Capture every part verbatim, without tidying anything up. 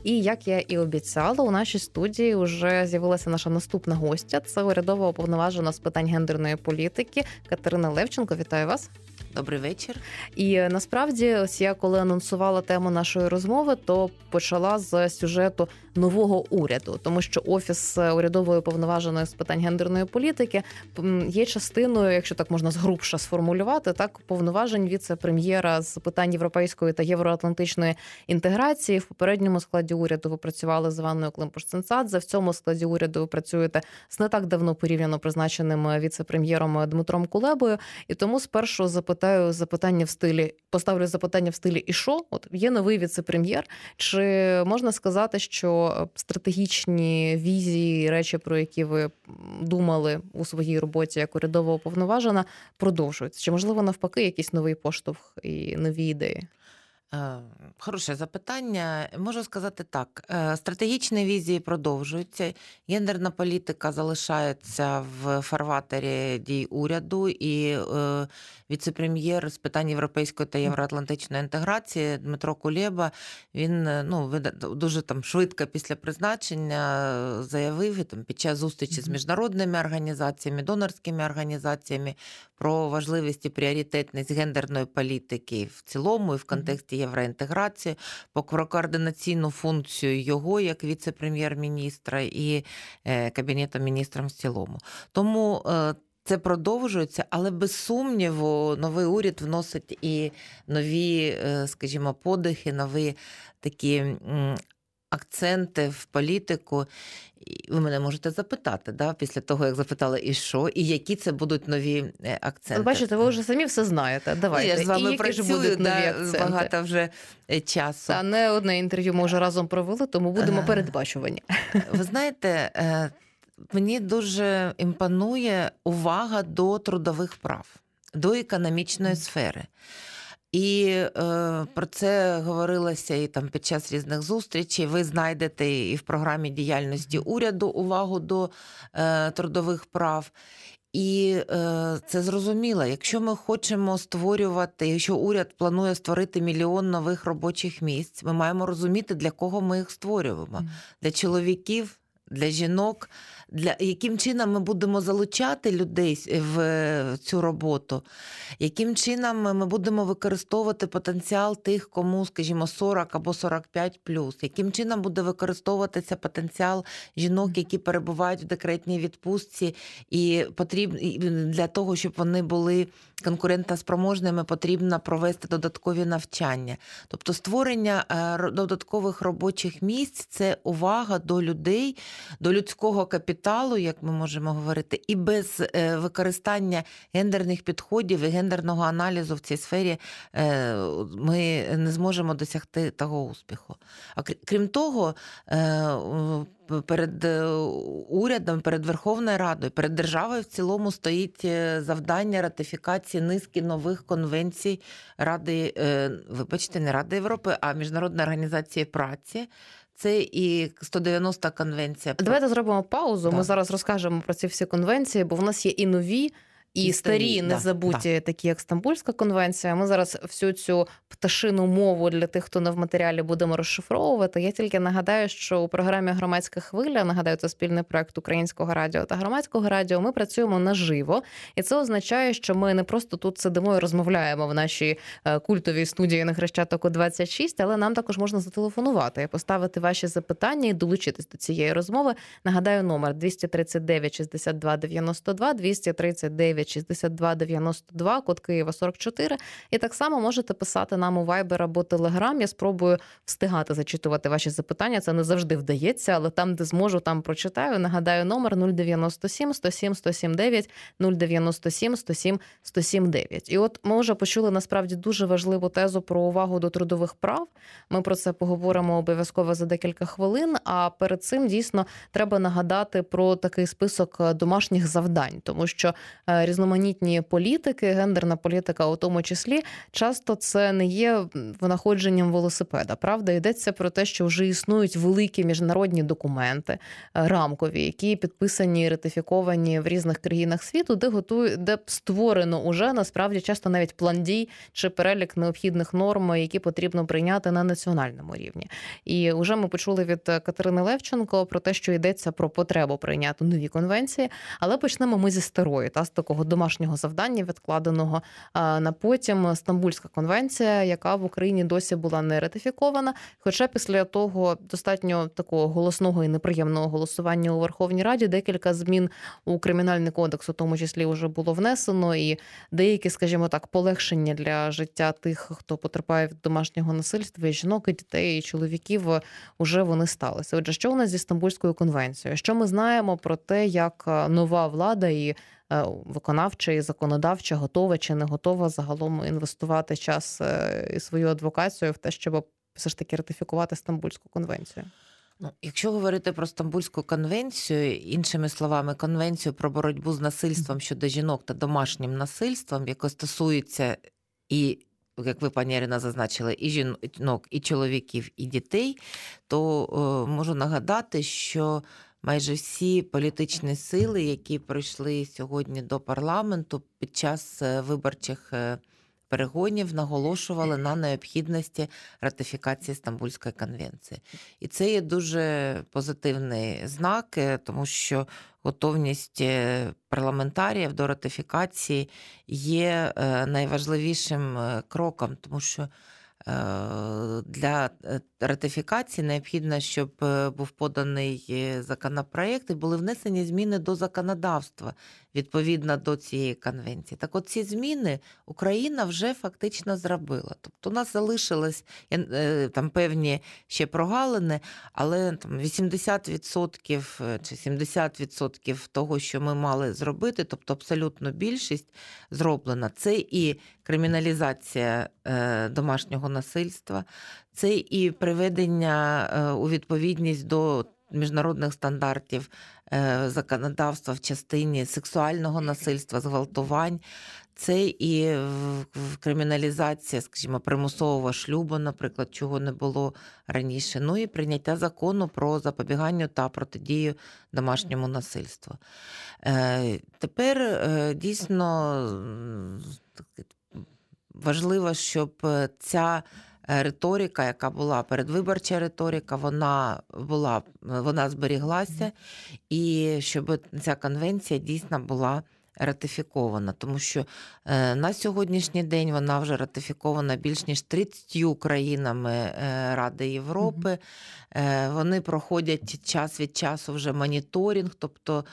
І, як я і обіцяла, у нашій студії вже з'явилася наша наступна гостя. Це урядова уповноважена з питань гендерної політики Катерина Левченко. Вітаю вас. Добрий вечір. І насправді, ось я коли анонсувала тему нашої розмови, то почала з сюжету нового уряду, тому що Офіс урядової уповноваженої з питань гендерної політики є частиною, якщо так можна згрубше сформулювати, так, повноважень віце-прем'єра з питань європейської та євроатлантичної інтеграції. В попередньому складі уряду ви працювали з Іванною Климпуш-Цинцадзе, в цьому складі уряду ви працюєте з не так давно порівняно призначеним віце-прем'єром Дмитром Кулебою. І тому спершу запитаю запитання в стилі, поставлю запитання в стилі «І що?». От є новий віце-прем'єр. Чи можна сказати, що стратегічні візії, речі, про які ви думали у своїй роботі як урядова уповноважена, продовжуються? Чи, можливо, навпаки, якийсь новий поштовх і нові ідеї? Хороше запитання. Можу сказати так. Стратегічні візії продовжуються. Гендерна політика залишається в фарватері дій уряду, і віце-прем'єр з питань європейської та євроатлантичної інтеграції Дмитро Кулеба, він ну, дуже там швидко після призначення заявив там, під час зустрічі з міжнародними організаціями, донорськими організаціями про важливість і пріоритетність гендерної політики в цілому і в контексті євроінтеграції, про координаційну функцію його як віце-прем'єр-міністра і Кабінету міністрів в цілому. Тому це продовжується, але без сумніву новий уряд вносить і нові, скажімо, подихи, нові такі акценти в політику. Ви мене можете запитати, да, після того, як запитали, і що, і які це будуть нові акценти. Бачите, ви вже самі все знаєте. Давайте. Ну, я ж з вами і працюю, ж будуть нові да, акценти? Багато вже часу. Та не одне інтерв'ю ми вже разом провели, тому будемо передбачувані. Ви знаєте, мені дуже імпонує увага до трудових прав, до економічної сфери. І е, про це говорилося і там під час різних зустрічей. Ви знайдете і в програмі діяльності уряду увагу до е, трудових прав. І е, це зрозуміло. Якщо ми хочемо створювати, якщо уряд планує створити мільйон нових робочих місць, ми маємо розуміти, для кого ми їх створюємо. Для чоловіків, для жінок, для яким чином ми будемо залучати людей в цю роботу, яким чином ми будемо використовувати потенціал тих, кому, скажімо, сорок або сорок п'ять плюс, яким чином буде використовуватися потенціал жінок, які перебувають в декретній відпустці, і потрібно для того, щоб вони були конкурентоспроможними, потрібно провести додаткові навчання. Тобто створення додаткових робочих місць – це увага до людей, до людського капіталу, як ми можемо говорити, і без використання гендерних підходів і гендерного аналізу в цій сфері ми не зможемо досягти того успіху. А крім того, перед урядом, перед Верховною Радою, перед державою в цілому стоїть завдання ратифікації низки нових конвенцій Ради, вибачте, не Ради Європи, а Міжнародної організації праці. Це і сто дев'яноста конвенція. Давайте зробимо паузу. Да. Ми зараз розкажемо про ці всі конвенції, бо в нас є і нові, і, і старі, старі незабуті, да, такі як Стамбульська конвенція. Ми зараз всю цю пташину мову для тих, хто не в матеріалі, будемо розшифровувати. Я тільки нагадаю, що у програмі «Громадська хвиля», нагадаю, це спільний проект Українського радіо та Громадського радіо, ми працюємо наживо. І це означає, що ми не просто тут сидимо і розмовляємо в нашій культовій студії на Хрещатику двадцять шість, але нам також можна зателефонувати і поставити ваші запитання і долучитись до цієї розмови. Нагадаю, номер двісті тридцять дев'ять шістдесят два дев'яносто два, двісті тридцять дев'ять шістдесят два дев'яносто два, код Києва сорок чотири. І так само можете писати нам у Viber або Telegram. Я спробую встигати зачитувати ваші запитання. Це не завжди вдається, але там, де зможу, там прочитаю. Нагадаю, номер нуль дев'яносто сім сто сім сто сім дев'ять, нуль дев'яносто сім сто сім сто сім дев'ять. І от ми вже почули насправді дуже важливу тезу про увагу до трудових прав. Ми про це поговоримо обов'язково за декілька хвилин, а перед цим дійсно треба нагадати про такий список домашніх завдань, тому що різниця різноманітні політики, гендерна політика у тому числі, часто це не є винаходженням велосипеда, правда? Йдеться про те, що вже існують великі міжнародні документи, рамкові, які підписані і ратифіковані в різних країнах світу, де готують, де створено уже насправді часто навіть план дій чи перелік необхідних норм, які потрібно прийняти на національному рівні. І вже ми почули від Катерини Левченко про те, що йдеться про потребу прийняти нові конвенції, але почнемо ми зі старої, та з такого домашнього завдання, відкладеного на потім. Стамбульська конвенція, яка в Україні досі була не ратифікована, хоча після того достатньо такого голосного і неприємного голосування у Верховній Раді декілька змін у Кримінальний кодекс у тому числі вже було внесено, і деякі, скажімо так, полегшення для життя тих, хто потерпає від домашнього насильства, і жінок, і дітей, і чоловіків, уже вони сталися. Отже, що у нас зі Стамбульською конвенцією? Що ми знаємо про те, як нова влада і виконавча, і законодавча готова чи не готова загалом інвестувати час і свою адвокацію в те, щоб все ж таки ратифікувати Стамбульську конвенцію? Ну, якщо говорити про Стамбульську конвенцію, іншими словами, конвенцію про боротьбу з насильством щодо жінок та домашнім насильством, яке стосується і, як ви, пані Ірина, зазначили, і жінок, і чоловіків, і дітей, то о, можу нагадати, що майже всі політичні сили, які прийшли сьогодні до парламенту під час виборчих перегонів, наголошували на необхідності ратифікації Стамбульської конвенції. І це є дуже позитивний знак, тому що готовність парламентаріїв до ратифікації є найважливішим кроком, тому що для ратифікації необхідно, щоб був поданий законопроект і були внесені зміни до законодавства відповідно до цієї конвенції. Так от ці зміни Україна вже фактично зробила. Тобто у нас залишилось там певні ще прогалини, але там вісімдесят відсотків чи сімдесят відсотків того, що ми мали зробити, тобто абсолютно більшість зроблена. Це і криміналізація домашнього насильства, це і приведення у відповідність до міжнародних стандартів законодавства в частині сексуального насильства, зґвалтувань, це і криміналізація, скажімо, примусового шлюбу, наприклад, чого не було раніше, ну і прийняття закону про запобігання та протидію домашньому насильству. Тепер дійсно важливо, щоб ця риторика, яка була передвиборча риторика, вона була, вона зберіглася, і щоб ця конвенція дійсно була ратифікована, тому що на сьогоднішній день вона вже ратифікована більш ніж тридцятьма країнами Ради Європи. Mm-hmm. Вони проходять час від часу вже моніторинг, тобто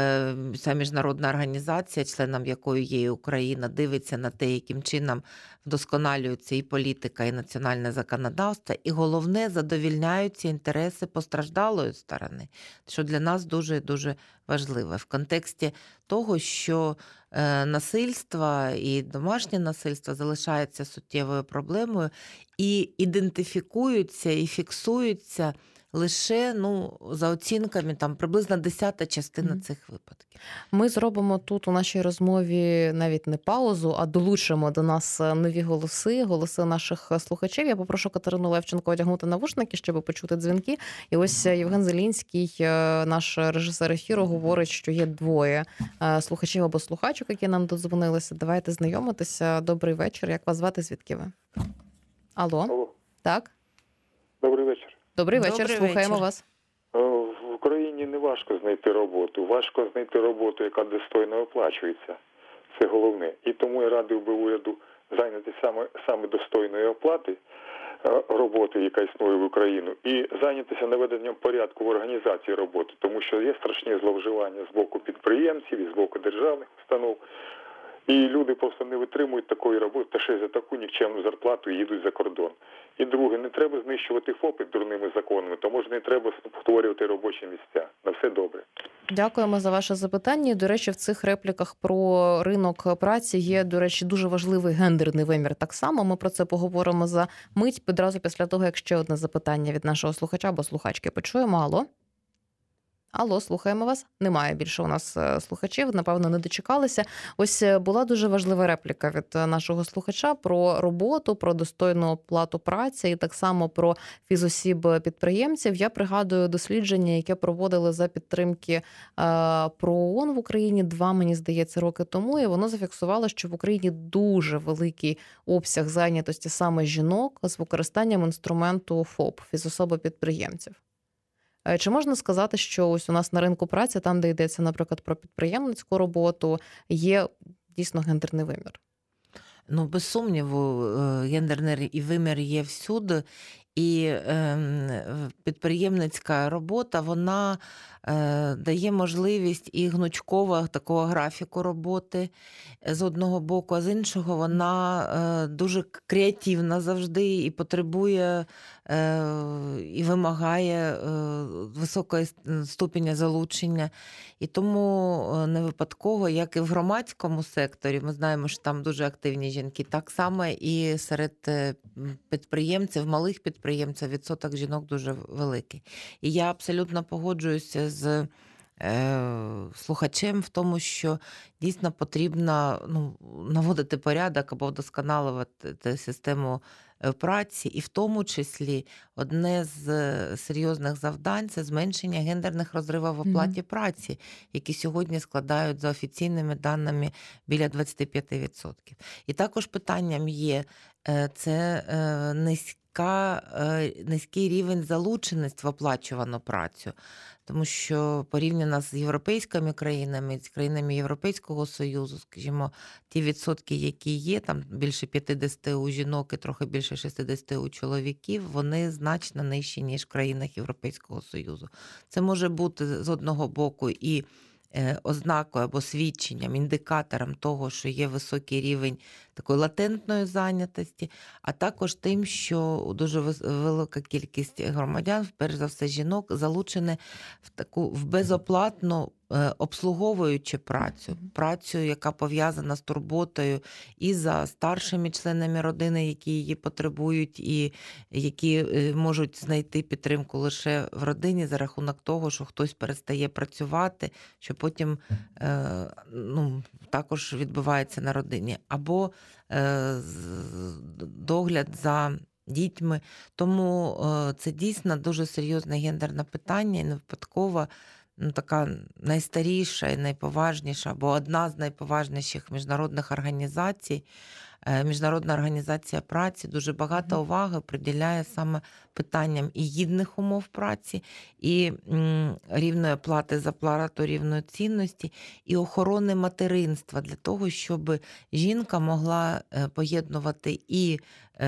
ця міжнародна організація, членом якої є і Україна, дивиться на те, яким чином вдосконалюється і політика, і національне законодавство, і головне, задовільняються інтереси постраждалої сторони, що для нас дуже-дуже важливо в контексті того, що насильство і домашнє насильство залишається суттєвою проблемою і ідентифікуються і фіксуються лише, ну, за оцінками, там приблизно десята частина mm. цих випадків. Ми зробимо тут у нашій розмові навіть не паузу, а долучимо до нас нові голоси, голоси наших слухачів. Я попрошу Катерину Левченко одягнути навушники, щоб почути дзвінки. І ось Євген Зелінський, наш режисер ефіру, говорить, що є двоє слухачів або слухачок, які нам додзвонилися. Давайте знайомитися. Добрий вечір. Як вас звати? Звідки ви? Алло? Алло. Так? Добрий вечір. Добрий вечір, Добрий слухаємо вечір. вас. В Україні не важко знайти роботу. Важко знайти роботу, яка достойно оплачується. Це головне. І тому я радив би уряду зайняти саме, саме достойної оплати роботи, яка існує в Україну, і зайнятися наведенням порядку в організації роботи, тому що є страшні зловживання з боку підприємців і з боку державних установ. І люди просто не витримують такої роботи, та ще й за таку нікчемну зарплату їдуть за кордон. І друге, не треба знищувати ФОПи дурними законами, тому що не треба створювати робочі місця. На все добре. Дякуємо за ваше запитання. До речі, в цих репліках про ринок праці є, до речі, дуже важливий гендерний вимір так само. Ми про це поговоримо за мить, одразу після того, як ще одне запитання від нашого слухача або слухачки почуємо. Алло? Алло, слухаємо вас. Немає більше у нас слухачів, напевно, не дочекалися. Ось була дуже важлива репліка від нашого слухача про роботу, про достойну оплату праці і так само про фізосіб-підприємців. Я пригадую дослідження, яке проводили за підтримки ПРООН в Україні два, мені здається, роки тому, і воно зафіксувало, що в Україні дуже великий обсяг зайнятості саме жінок з використанням інструменту ФОП, фізособи-підприємців. Чи можна сказати, що ось у нас на ринку праці, там, де йдеться, наприклад, про підприємницьку роботу, є дійсно гендерний вимір? Ну, без сумніву, гендерний вимір є всюди. І підприємницька робота, вона дає можливість і гнучкового такого графіку роботи з одного боку, а з іншого вона дуже креативна завжди і потребує і вимагає високої ступеня залучення. І тому не випадково, як і в громадському секторі, ми знаємо, що там дуже активні жінки, так само і серед підприємців, малих підприємців відсоток жінок дуже великий. І я абсолютно погоджуюся з слухачем в тому, що дійсно потрібно ну, наводити порядок або вдосконалювати систему праці, і в тому числі одне з серйозних завдань – це зменшення гендерних розривів в оплаті mm-hmm. праці, які сьогодні складають за офіційними даними біля двадцять п'ять відсотків. І також питанням є це низька, низький рівень залученості в оплачувану працю. Тому що порівняно з європейськими країнами, з країнами Європейського Союзу, скажімо, ті відсотки, які є, там більше п'ятдесят у жінок і трохи більше шістдесят у чоловіків, вони значно нижчі, ніж в країнах Європейського Союзу. Це може бути з одного боку і ознакою або свідченням, індикатором того, що є високий рівень такої латентної зайнятості, а також тим, що дуже велика кількість громадян, перш за все жінок, залучені в таку в безоплатну обслуговуючи працю, працю, яка пов'язана з турботою і за старшими членами родини, які її потребують, і які можуть знайти підтримку лише в родині за рахунок того, що хтось перестає працювати, що потім ну, також відбувається на родині. Або догляд за дітьми. Тому це дійсно дуже серйозне гендерне питання і не випадково ну, така найстаріша і найповажніша, або одна з найповажніших міжнародних організацій, Міжнародна організація праці, дуже багато уваги приділяє саме питанням і гідних умов праці, і рівної плати за плату, рівної цінності, і охорони материнства, для того, щоб жінка могла поєднувати і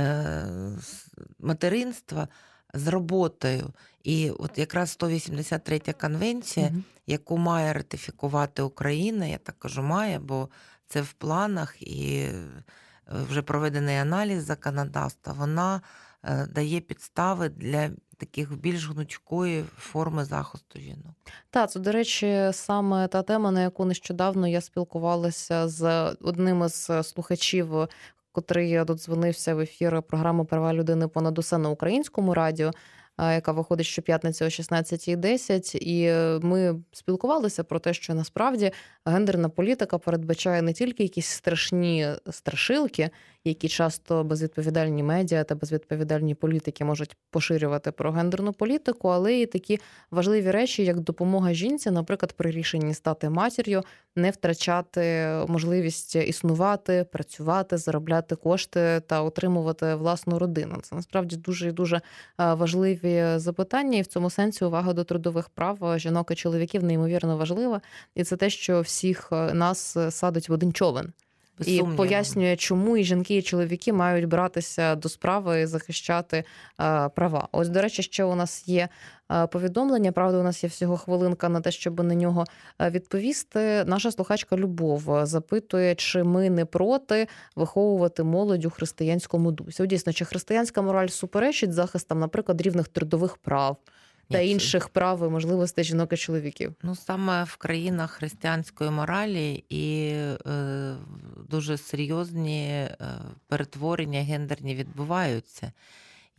материнство з роботою. І от якраз сто вісімдесят третя конвенція, mm-hmm. яку має ратифікувати Україна, я так кажу має, бо це в планах і вже проведений аналіз законодавства, вона дає підстави для таких більш гнучкої форми захисту жінок. Так, це, до речі, саме та тема, на яку нещодавно я спілкувалася з одним із слухачів, котрий додзвонився в ефір програми «Права людини понад усе» на українському радіо, яка виходить щоп'ятниці о шістнадцятій десять, і ми спілкувалися про те, що насправді гендерна політика передбачає не тільки якісь страшні страшилки, які часто безвідповідальні медіа та безвідповідальні політики можуть поширювати про гендерну політику, але і такі важливі речі, як допомога жінці, наприклад, при рішенні стати матір'ю, не втрачати можливість існувати, працювати, заробляти кошти та отримувати власну родину. Це насправді дуже і дуже важливі запитання, і в цьому сенсі увага до трудових прав жінок і чоловіків неймовірно важлива. І це те, що всіх нас садить в один човен. І пояснює, чому і жінки, і чоловіки мають братися до справи і захищати а, права. Ось, до речі, ще у нас є а, повідомлення, правда, у нас є всього хвилинка на те, щоб на нього відповісти. Наша слухачка Любов запитує, чи ми не проти виховувати молодь у християнському дусі. Дійсно, чи християнська мораль суперечить захистам, наприклад, рівних трудових прав та інших прав і можливостей жінок і чоловіків? Ну, саме в країнах християнської моралі і е, дуже серйозні е, перетворення гендерні відбуваються.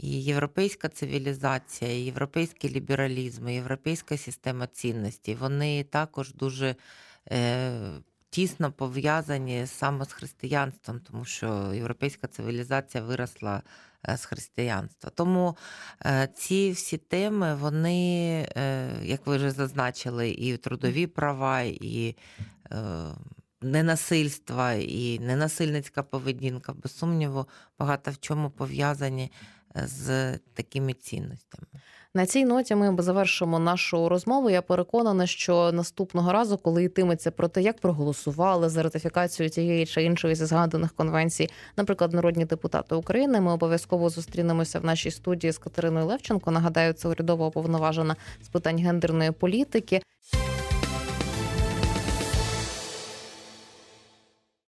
І європейська цивілізація, і європейський лібералізм, і європейська система цінностей, вони також дуже е, тісно пов'язані саме з християнством, тому що європейська цивілізація виросла з християнства. Тому е, ці всі теми, вони, е, як ви вже зазначили, і трудові права, і е, ненасильство, і ненасильницька поведінка, без сумніву, багато в чому пов'язані з такими цінностями. На цій ноті ми завершимо нашу розмову. Я переконана, що наступного разу, коли йтиметься про те, як проголосували за ратифікацію тієї чи іншої зі згаданих конвенцій, наприклад, народні депутати України, ми обов'язково зустрінемося в нашій студії з Катериною Левченко. Нагадаю, це урядова уповноважена з питань гендерної політики.